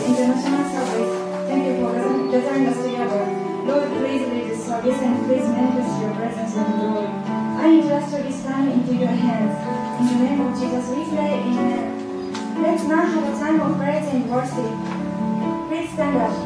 international service. Thank you for gathering us together. Lord, please lead this service and please manifest your presence and glory. I entrust this time into your hands. In the name of Jesus, we pray, amen. Let's now have a time of praise and worship. Please stand up.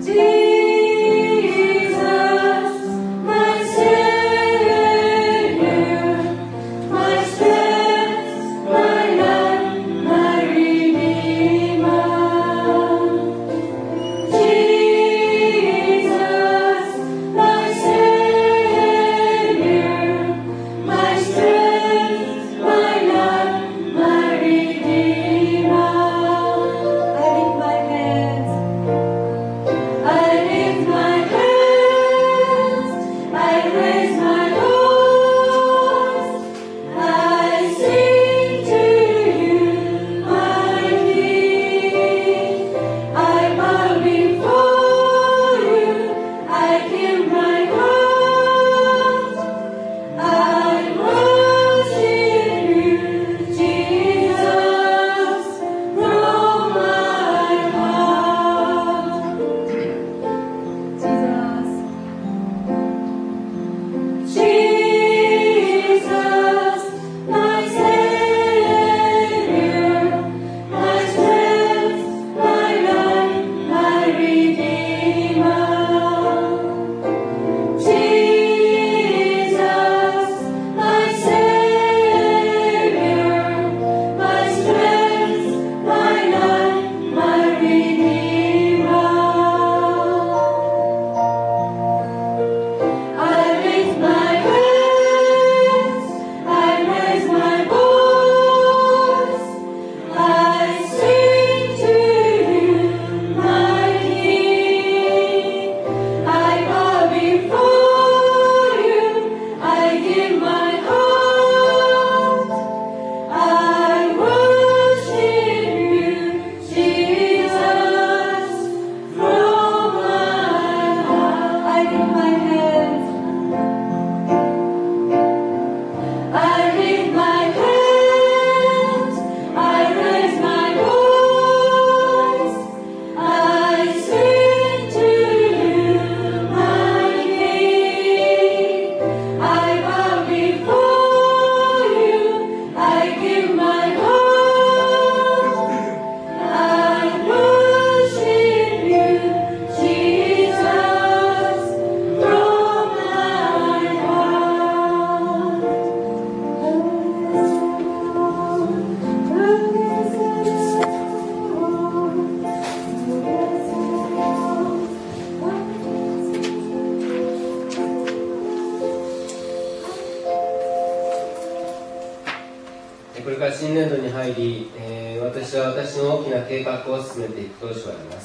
これから新年度に入り、私は私の大きな計画を進めていくと主は言います。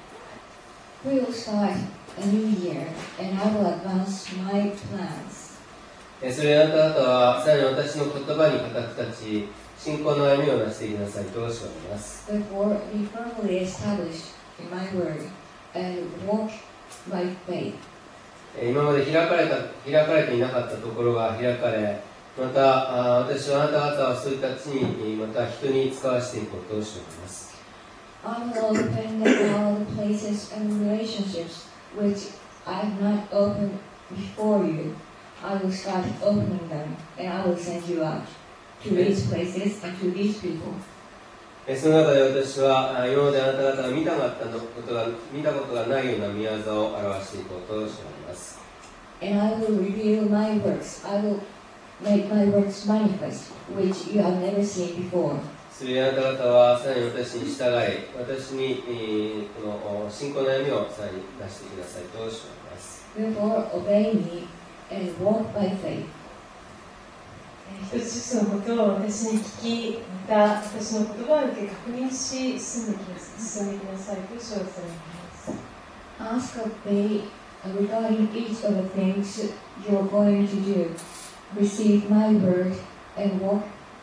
We will start a new year, and I will advance my plans. それであなた方はさらに私の言葉に固く立ち、信仰の歩みをなしていきなさいと主は言います。 Therefore, be firmly established in my word and walk by faith. 今まで開かれていなかったところが開かれ、また私はあなた方はそういった地にまた人に使わせていこうとしております。 I will open all the places and relationships which I have not opened before you. I will start opening them, and I will send you out to these places and to these people. その中で私は今まであなた方が見たことがないような御業を表していこうとしております。 And I will reveal my works. I will make my works manifest, which you have never seen before. それであなた方はさらに私に従い、私にこの信仰の歩みをさらに出してくださいとしております。 Therefore, obey me and walk by faith. 一つずつのことを私に聞き、また私の言葉を受け確認し、進んできなさいと主はされます。 Ask of me regarding each of the things you are going to do. Receive my word and walk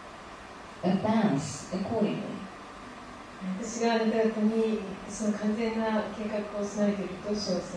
advance accordingly. 私があなた方にその完全な計画を備えていると主はされます。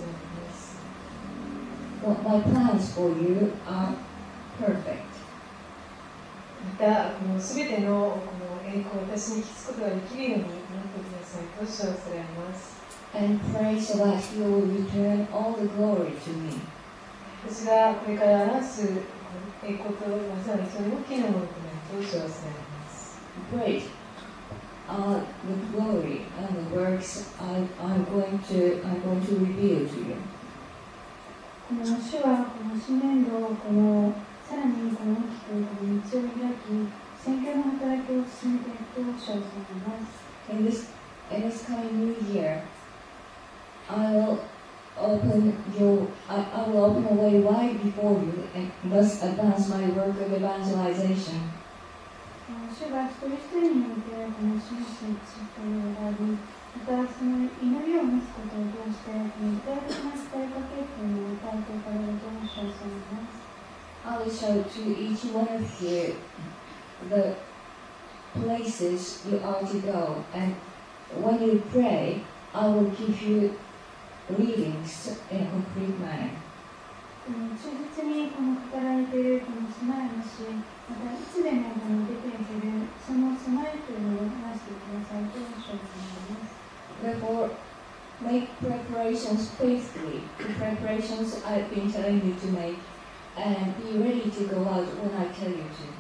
What my plans for you are perfect. また、この全てのこの栄光を私に聞くことができるようになってくださいと主はされます。 And pray so that you will return all the glory to me. 私がこれから話す栄光とまさにその大きなものとなると主はされます。 Great the glory and the works I'm going to reveal to you. この主はこの新年度をさらにこの大きくこの道を開き、宣教の働きを進めていくと主はそう言います。 In this coming new year, I will open a way wide before you and thus advance my work of evangelization. 主が一人一人においてこの真実というのがあり、またその祈りを持つことを通してこの具体的な伝えかけというのを与えていかれると主はそう言います。 I will show to each one of you the places you are to go, and when you pray, I will give you readings in a concrete manner. 忠実にこの語られているこの備えのし、またいつでもこの出ていけるその備えというのを話してくださいと主は言います。 Therefore, make preparations faithfully, the preparations I've been telling you to make, and be ready to go out when I tell you to.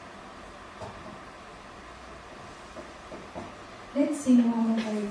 Let's sing one more praise.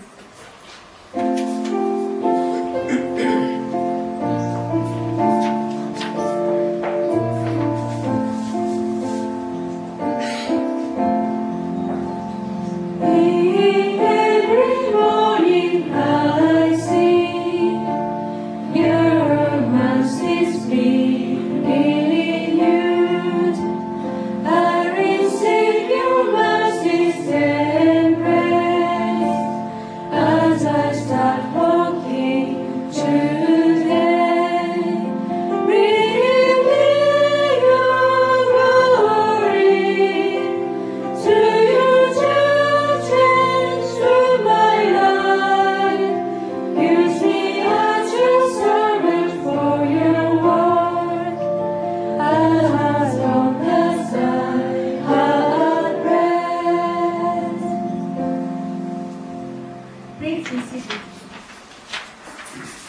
Please be seated.